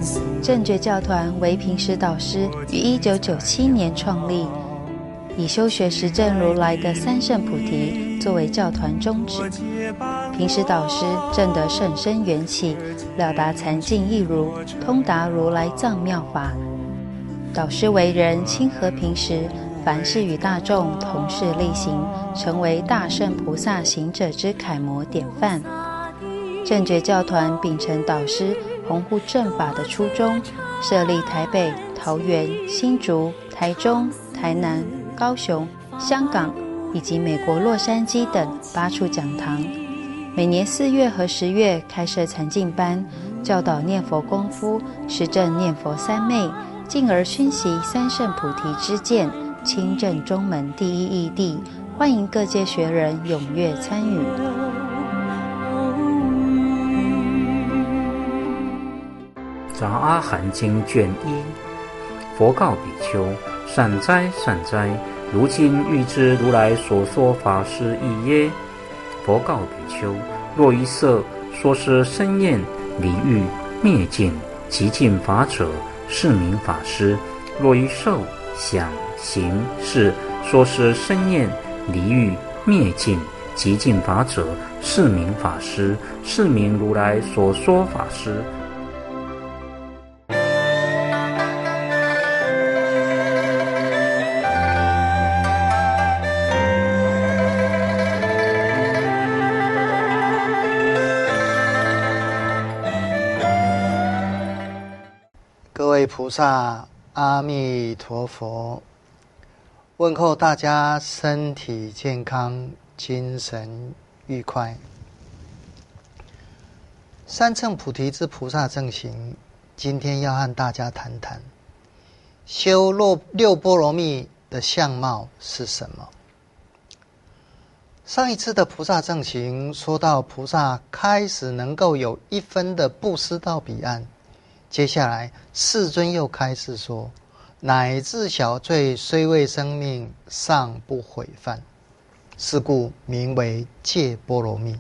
正觉教团为平时导师于1997年创立，以修学实证如来的三圣菩提作为教团宗旨。平时导师证得甚深缘起，了达禅境一如，通达如来藏妙法。导师为人亲和平时，凡事与大众同事力行，成为大圣菩萨行者之楷模典范。正觉教团秉承导师弘护正法的初衷，设立台北、桃园、新竹、台中、台南、高雄、香港以及美国洛杉矶等8处讲堂，每年4月和10月开设禅境班，教导念佛功夫，实证念佛三昧，进而熏习三圣菩提之见，亲证中门第一义谛，欢迎各界学人踊跃参与。 杂阿含经卷1，佛告比丘：善哉善哉，如今欲知如来所说法是义耶？佛告比丘：若一色说是身厌离欲灭尽极尽法者，是名法师；若一受想行识说是身厌离欲灭尽极尽法者，是名法师，是名如来所说法师。 各位菩萨，阿弥陀佛！问候大家身体健康，精神愉快。三乘菩提之菩萨正行，今天要和大家谈谈修六波罗蜜的相貌是什么。上一次的菩萨正行说到菩萨开始能够有1分的布施到彼岸，接下来世尊又开始说，乃至小罪虽未生命，尚不毁犯，是故名为戒波罗蜜。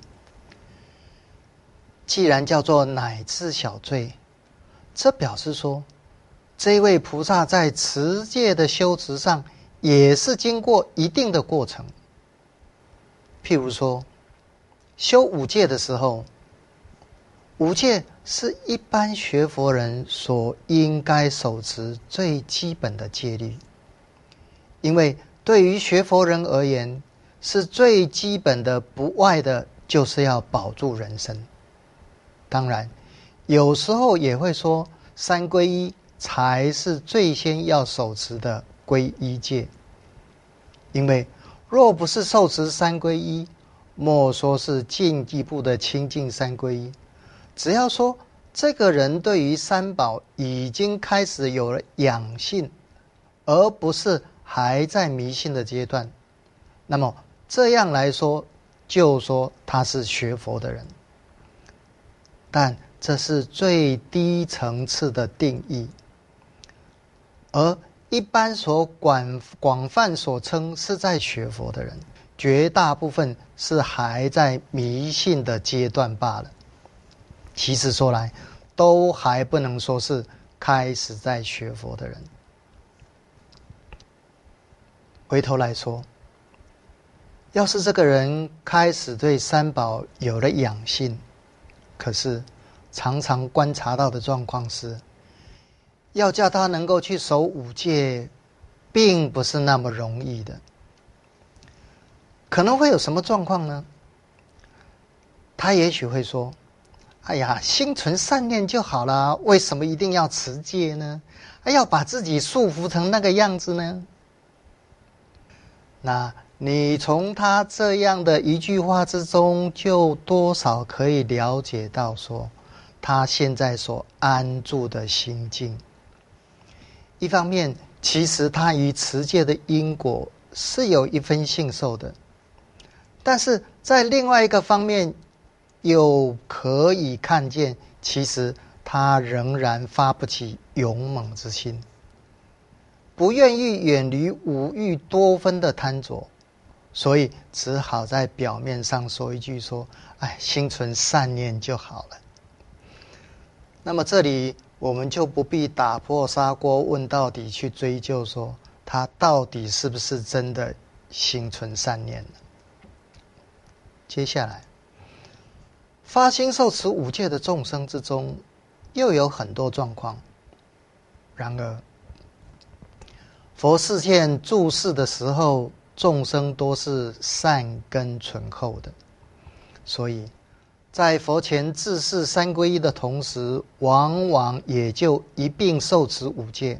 既然叫做乃至小罪，这表示说这位菩萨在持戒的修持上也是经过一定的过程。譬如说修五戒的时候，五戒是一般学佛人所应该守持最基本的戒律，因为对于学佛人而言，是最基本的不外的就是要保住人身。当然有时候也会说三皈依才是最先要守持的皈依戒，因为若不是受持三皈依，莫说是进一步的亲近三皈依，只要说这个人对于三宝已经开始有了养性，而不是还在迷信的阶段，那么这样来说就说他是学佛的人。但这是最低层次的定义，而一般所广泛所称是在学佛的人，绝大部分是还在迷信的阶段罢了。其实说来，都还不能说是开始在学佛的人。回头来说，要是这个人开始对三宝有了养性，可是常常观察到的状况是，要叫他能够去守五戒，并不是那么容易的。可能会有什么状况呢？他也许会说，哎呀，心存善念就好了，为什么一定要持戒呢？要把自己束缚成那个样子呢？那你从他这样的一句话之中，就多少可以了解到说，他现在所安住的心境。一方面，其实他与持戒的因果是有一分信受的，但是在另外一个方面，又可以看见，其实他仍然发不起勇猛之心，不愿意远离五欲多分的贪着，所以只好在表面上说一句说，哎，心存善念就好了。那么这里我们就不必打破砂锅问到底去追究说他到底是不是真的心存善念了。接下来，发心受持五戒的众生之中，又有很多状况。然而，佛示现住世的时候，众生多是善根醇厚的，所以在佛前自视三皈依的同时，往往也就一并受持五戒。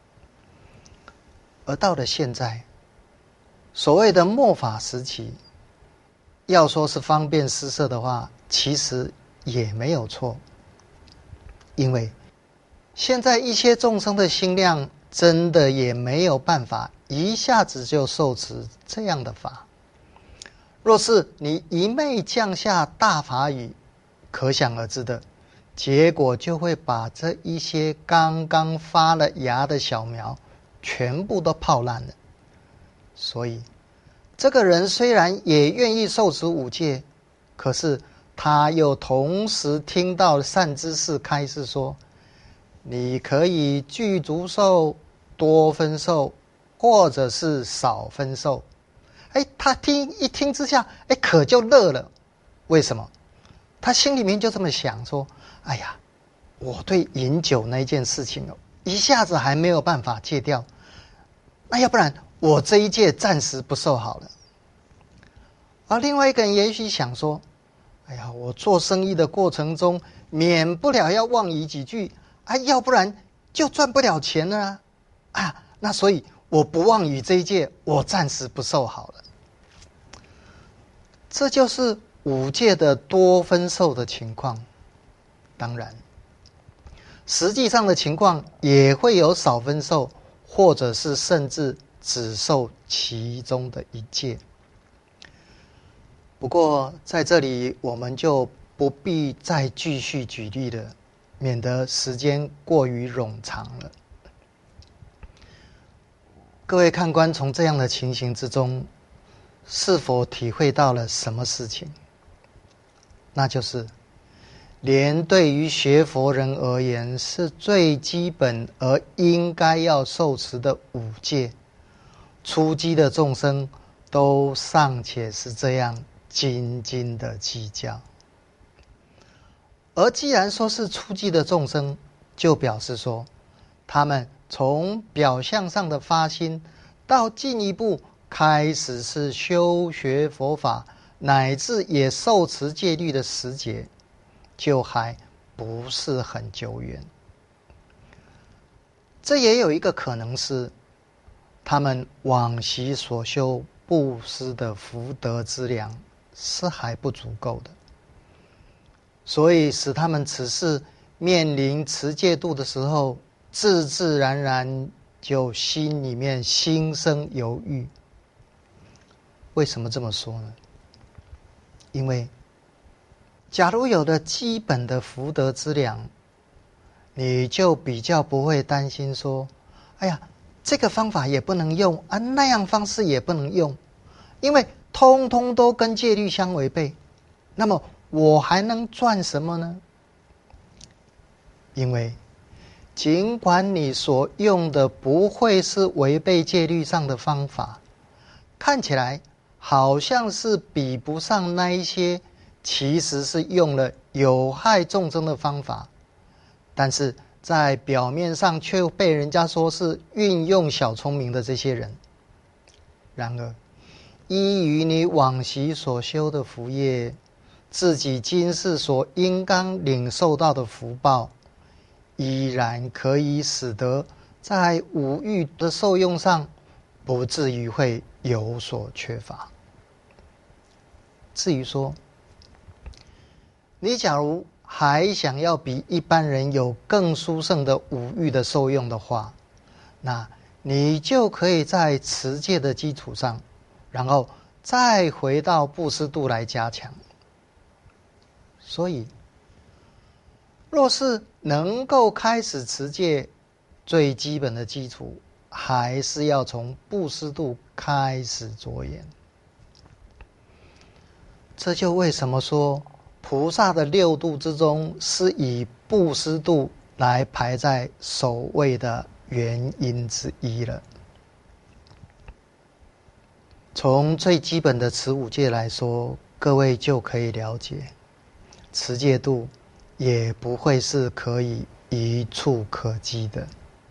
而到了现在，所谓的末法时期，要说是方便施设的话，其实也没有错。因为现在一些众生的心量真的也没有办法一下子就受持这样的法。若是你一昧降下大法雨，可想而知的结果就会把这一些刚刚发了芽的小苗全部都泡烂了。所以这个人虽然也愿意受持五戒，可是他又同时听到善知识开示说，你可以具足受、多分受，或者是少分受。他一听之下，可就乐了。为什么？他心里面就这么想说，哎呀，我对饮酒那件事情一下子还没有办法戒掉，那要不然我这一戒暂时不受好了。而另外一个人也许想说，哎呀，我做生意的过程中免不了要妄语几句，要不然就赚不了钱了那所以我不妄语这一戒，我暂时不受好了。这就是五戒的多分受的情况。当然，实际上的情况也会有少分受，或者是甚至只受其中的一戒。不过在这里我们就不必再继续举例了，免得时间过于冗长了。各位看官从这样的情形之中，是否体会到了什么事情？那就是连对于学佛人而言是最基本而应该要受持的五戒，初机的众生都尚且是这样斤斤的计较。而既然说是初机的众生，就表示说他们从表象上的发心到进一步开始是修学佛法，乃至也受持戒律的时节，就还不是很久远。这也有一个可能是他们往昔所修布施的福德之粮是还不足够的，所以使他们此时面临持戒度的时候，自自然然就心里面心生犹豫。为什么这么说呢？因为假如有了基本的福德之粮，你就比较不会担心说，哎呀，这个方法也不能用那样方式也不能用，因为通通都跟戒律相违背，那么我还能赚什么呢？因为尽管你所用的不会是违背戒律上的方法，看起来好像是比不上那一些其实是用了有害众生的方法，但是在表面上却被人家说是运用小聪明的这些人。然而依于你往昔所修的福业，自己今世所应当领受到的福报，依然可以使得在五欲的受用上不至于会有所缺乏。至于说你假如还想要比一般人有更殊胜的五欲的受用的话，那你就可以在持戒的基础上，然后再回到布施度来加强。所以若是能够开始持戒，最基本的基础还是要从布施度开始着眼。这就为什么说菩萨的六度之中是以布施度来排在首位的原因之一了。从最基本的持五戒来说，各位就可以了解，持戒度也不会是可以一触可及的。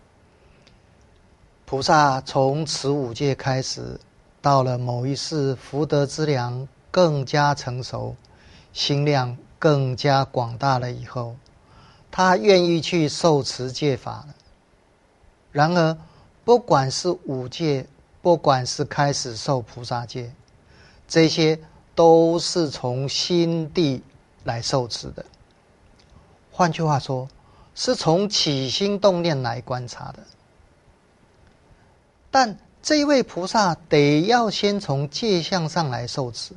菩萨从持五戒开始，到了某一世福德之粮更加成熟，心量更加广大了以后，他愿意去受持戒法了。然而不管是五戒，不管是开始受菩萨戒，这些都是从心地来受持的。换句话说，是从起心动念来观察的。但这一位菩萨得要先从戒相上来受持。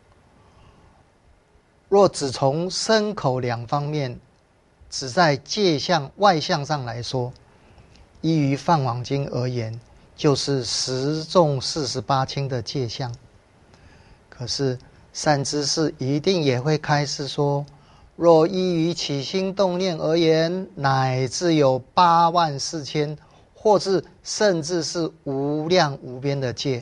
若只从身口两方面，只在戒相外相上来说，依于《梵网经》而言，就是10重48轻的戒相。可是善知识一定也会开示说，若依于起心动念而言，乃至有8万4千，或是甚至是无量无边的戒。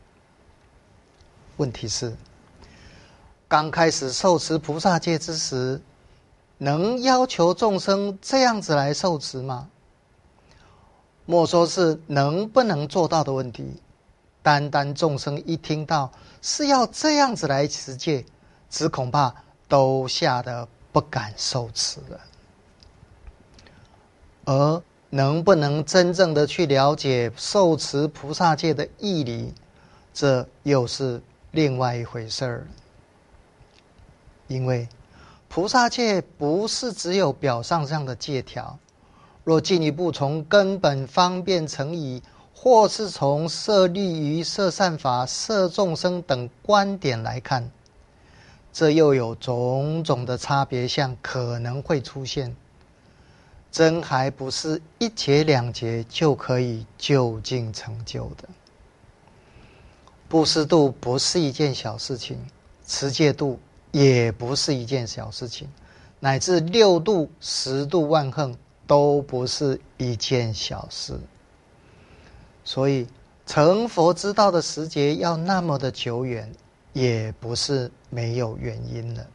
问题是，刚开始受持菩萨戒之时，能要求众生这样子来受持吗？莫说是能不能做到的问题，单单众生一听到是要这样子来持戒，只恐怕都吓得不敢受持了。而能不能真正的去了解受持菩萨戒的义理，这又是另外一回事儿。因为菩萨戒不是只有表上这样的戒条，若进一步从根本方便成仪，或是从摄利于摄善法、摄众生等观点来看，这又有种种的差别相可能会出现，真还不是一节两节就可以就近成就的。布施度不是一件小事情，持戒度也不是一件小事情，乃至6度、10度万恒都不是一件小事。所以成佛之道的时节要那么的久远，也不是没有原因的。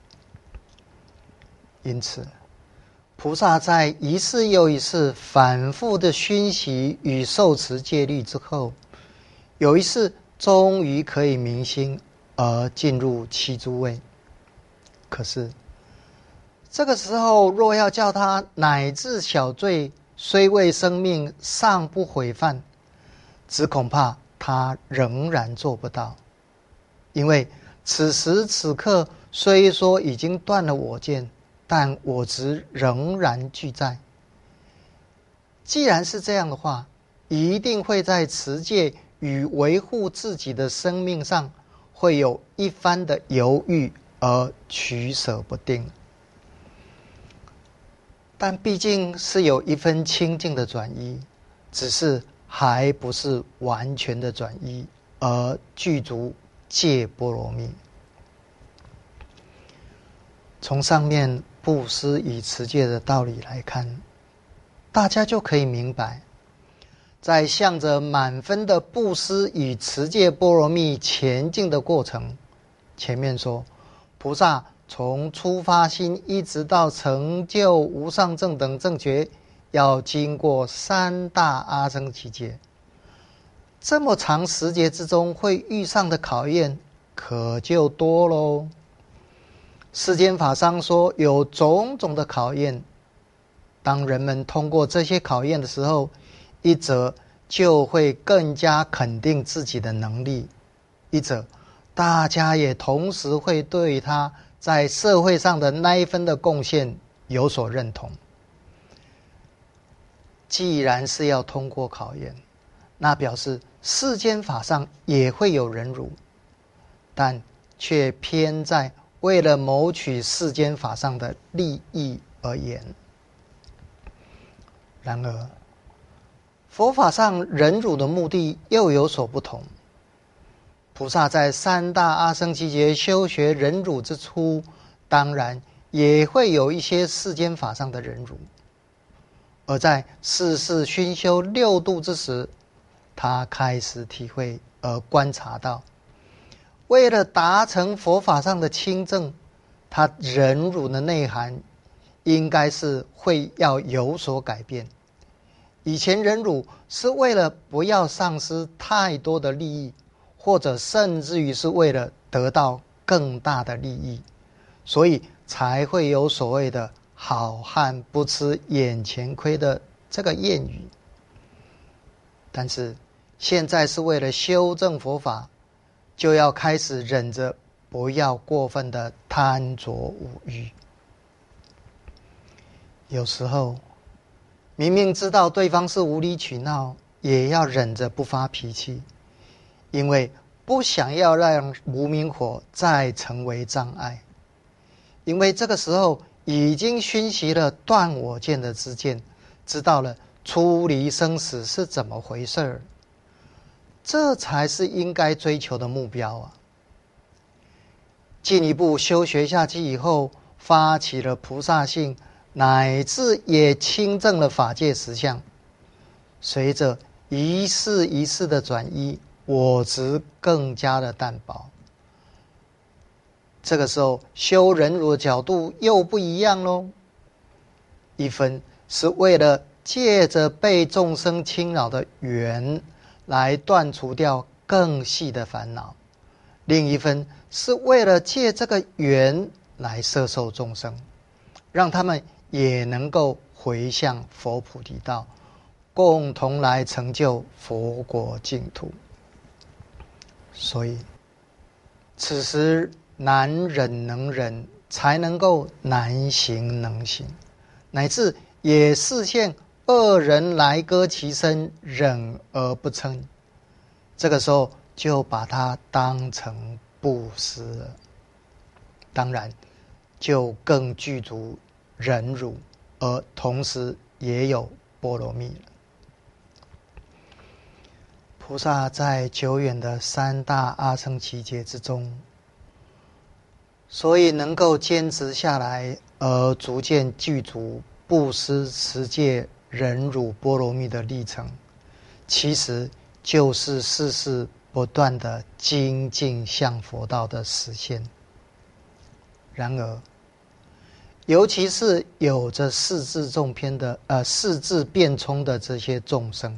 因此菩萨在一次又一次反复的熏习与受持戒律之后，有一次终于可以明心而进入七诸位。可是这个时候若要叫他乃至小罪虽为生命尚不悔犯，只恐怕他仍然做不到。因为此时此刻虽说已经断了我见，但我执仍然俱在。既然是这样的话，一定会在持戒与维护自己的生命上会有一番的犹豫而取舍不定。但毕竟是有一分清净的转移，只是还不是完全的转移，而具足戒波罗蜜。从上面布施与持戒的道理来看，大家就可以明白，在向着满分的布施与持戒波罗蜜前进的过程，前面说菩萨从出发心一直到成就无上正等正觉，要经过3大阿僧祇劫。这么长时节之中会遇上的考验可就多喽。世间法上说有种种的考验，当人们通过这些考验的时候，一则就会更加肯定自己的能力，一则大家也同时会对他在社会上的那一分的贡献有所认同。既然是要通过考验，那表示世间法上也会有忍辱，但却偏在为了谋取世间法上的利益而言。然而佛法上忍辱的目的又有所不同。菩萨在3大阿僧祇劫修学忍辱之初，当然也会有一些世间法上的忍辱， 而在世事熏修六度之时，他开始体会而观察到，为了达成佛法上的清正，他忍辱的内涵应该是会要有所改变。以前忍辱是为了不要丧失太多的利益，或者甚至于是为了得到更大的利益，所以才会有所谓的好汉不吃眼前亏的这个谚语。但是现在是为了修正佛法，就要开始忍着不要过分的贪着五欲。有时候明明知道对方是无理取闹，也要忍着不发脾气，因为不想要让无明火再成为障碍。因为这个时候已经熏习了断我见的知见，知道了出离生死是怎么回事儿，这才是应该追求的目标啊。进一步修学下去以后，发起了菩萨性，乃至也亲证了法界实相。随着一世一世的转移，我执更加的淡薄。这个时候修忍辱的角度又不一样咯，一分是为了借着被众生侵扰的缘来断除掉更细的烦恼，另一分是为了借这个缘来摄受众生，让他们也能够回向佛菩提道，共同来成就佛国净土。所以此时难忍能忍，才能够难行能行，乃至也示现恶人来割其身，忍而不嗔。这个时候就把它当成布施了，当然就更具足忍辱，而同时也有波罗蜜了。菩萨在久远的三大阿僧祇劫之中，所以能够坚持下来，而逐渐具足布施、持戒、忍辱、波罗蜜的历程，其实就是世世不断的精进向佛道的实现。然而尤其是有着四智众偏的四智辩聪的这些众生，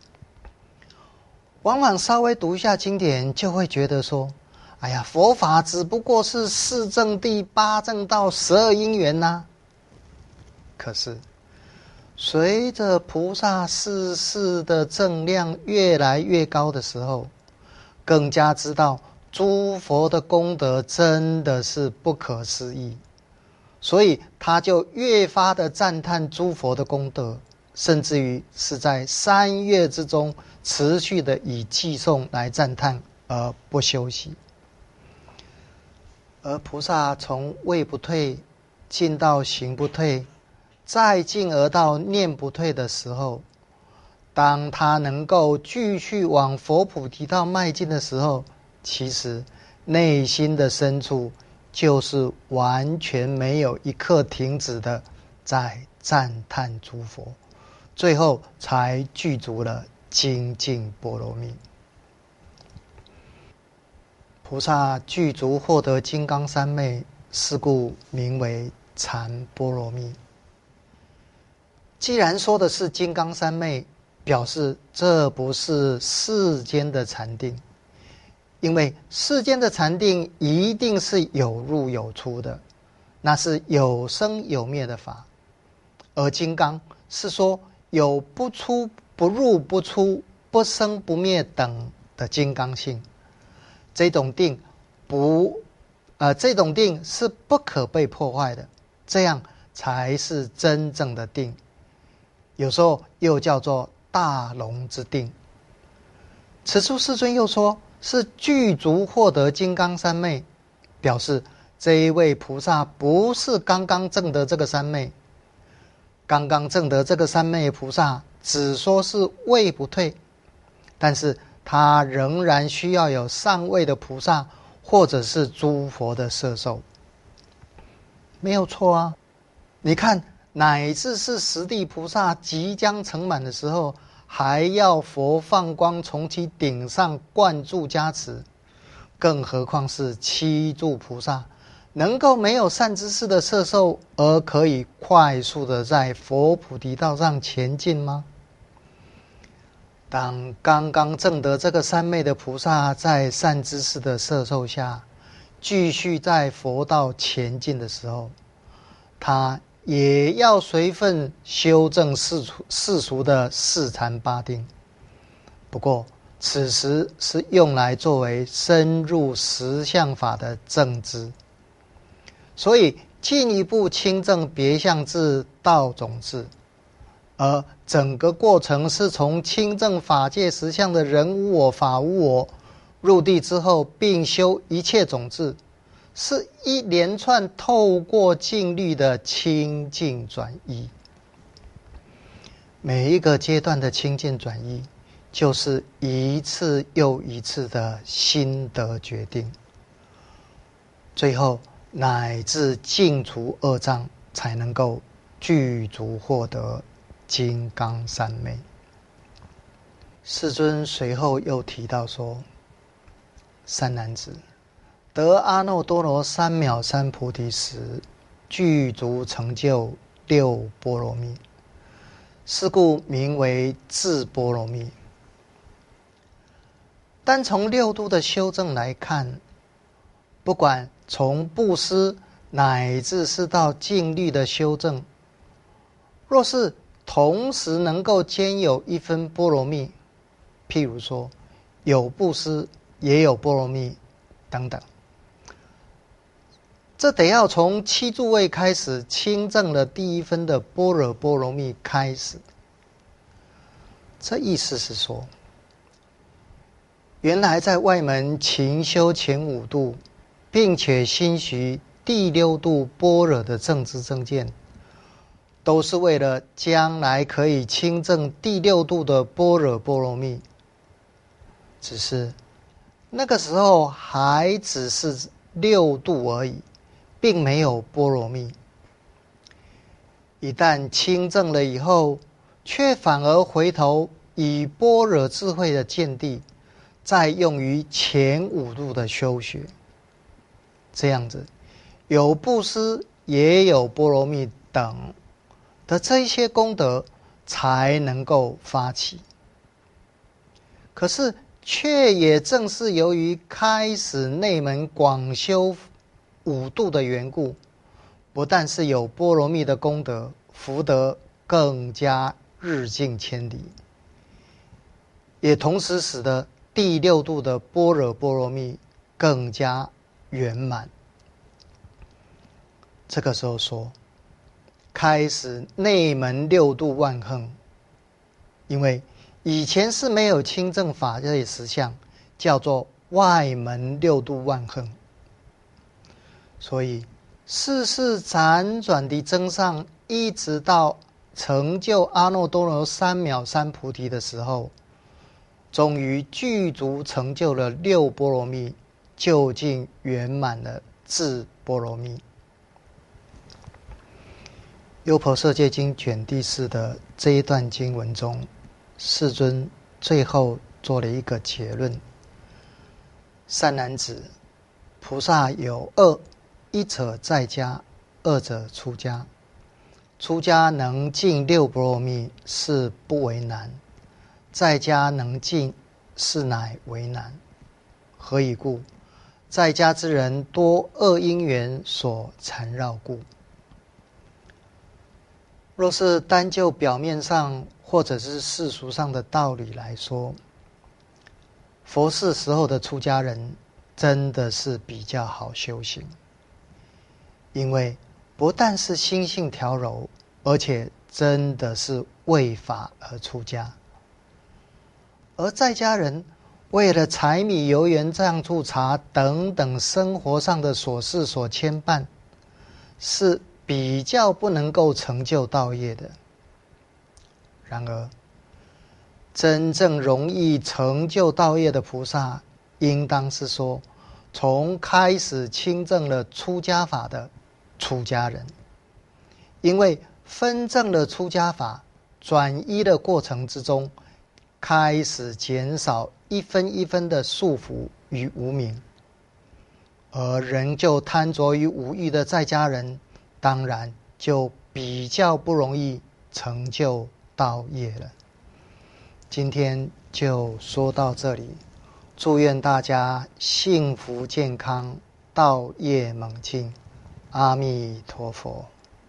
往往稍微读一下经典，就会觉得说，哎呀，佛法只不过是四正谛、八正道、12因缘呐。可是随着菩萨世世的正量越来越高的时候，更加知道诸佛的功德真的是不可思议，所以他就越发的赞叹诸佛的功德，甚至于是在3月之中持续的以偈颂来赞叹而不休息。而菩萨从位不退进到行不退，再进而到念不退的时候，当他能够继续往佛菩提道迈进的时候，其实内心的深处就是完全没有一刻停止的在赞叹诸佛，最后才具足了精进波罗蜜。菩萨具足获得金刚三昧，是故名为禅波罗蜜。既然说的是金刚三昧，表示这不是世间的禅定，因为世间的禅定一定是有入有出的，那是有生有灭的法，而金刚是说有不出不入不出不生不灭等的金刚性。这种定是不可被破坏的，这样才是真正的定。有时候又叫做大龙之定。此处世尊又说是具足获得金刚三昧，表示这一位菩萨不是刚刚证得这个三昧，刚刚证得这个三昧菩萨只说是位不退，但是他仍然需要有上位的菩萨或者是诸佛的摄受，没有错啊。你看乃至是十地菩萨即将成满的时候，还要佛放光从其顶上灌注加持，更何况是七柱菩萨能够没有善知识的摄受，而可以快速的在佛菩提道上前进吗？当刚刚证得这个三昧的菩萨在善知识的摄受下继续在佛道前进的时候，他也要随分修正世俗的四禅八定，不过此时是用来作为深入实相法的正知，所以进一步亲证别相智、道种智，而整个过程是从亲证法界实相的人无我、法无我入地之后，并修一切种智，是一连串透过静虑的清净转移。每一个阶段的清净转移，就是一次又一次的心得决定，最后乃至净除恶障，才能够具足获得金刚三昧。世尊随后又提到说，三男子得阿耨多罗三藐三菩提时，具足成就六波罗蜜，是故名为智波罗蜜。单从六度的修正来看，不管从布施乃至是到静虑的修正，若是同时能够兼有一分波罗蜜，譬如说有布施也有波罗蜜等等，这得要从七诸位开始亲证了第一分的般若波罗蜜开始。这意思是说，原来在外门勤修前五度，并且心许第六度般若的正知正见，都是为了将来可以亲证第六度的般若波罗蜜，只是那个时候还只是六度而已，并没有波罗蜜。一旦亲证了以后，却反而回头以般若智慧的见地，再用于前五度的修学，这样子有布施也有波罗蜜等的这一些功德才能够发起。可是却也正是由于开始内门广修五度的缘故，不但是有波罗蜜的功德，福德更加日进千里，也同时使得第六度的般若波罗蜜更加圆满。这个时候说，开始内门六度万行，因为以前是没有亲证法界实相，叫做外门六度万行，所以世事辗转的增上，一直到成就阿耨多罗三藐三菩提的时候，终于具足成就了六波罗蜜，究竟圆满了智波罗蜜。优婆塞戒经卷第4的这一段经文中，世尊最后做了一个结论：三男子，菩萨有二，一者在家，二者出家。出家能尽六波罗蜜，是不为难；在家能尽，是乃为难。何以故？在家之人多恶因缘所缠绕故。若是单就表面上或者是世俗上的道理来说，佛世时候的出家人真的是比较好修行，因为不但是心性调柔，而且真的是为法而出家。而在家人为了柴米油盐酱醋茶等等生活上的琐事所牵绊，是比较不能够成就道业的。然而真正容易成就道业的菩萨，应当是说从开始亲证了出家法的出家人，因为分正了出家法，转依的过程之中，开始减少一分一分的束缚与无明，而仍旧贪着于五欲的在家人，当然就比较不容易成就道业了。今天就说到这里，祝愿大家幸福健康，道业猛进，阿弥陀佛。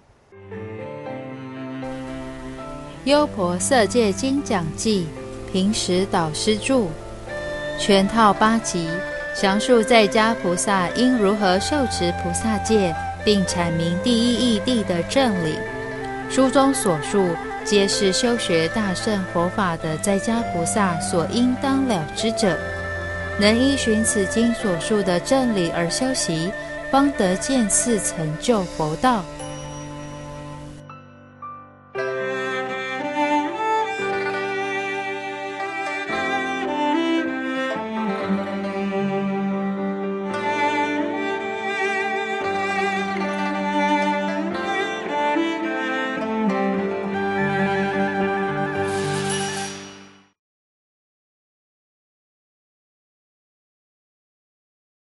优婆塞戒经讲记，平时导师著，全套8集，详述在家菩萨应如何受持菩萨戒，并阐明第一义谛的正理。书中所述，皆是修学大乘佛法的在家菩萨所应当了知者，能依循此经所述的正理而修习，方得见似成就佛道。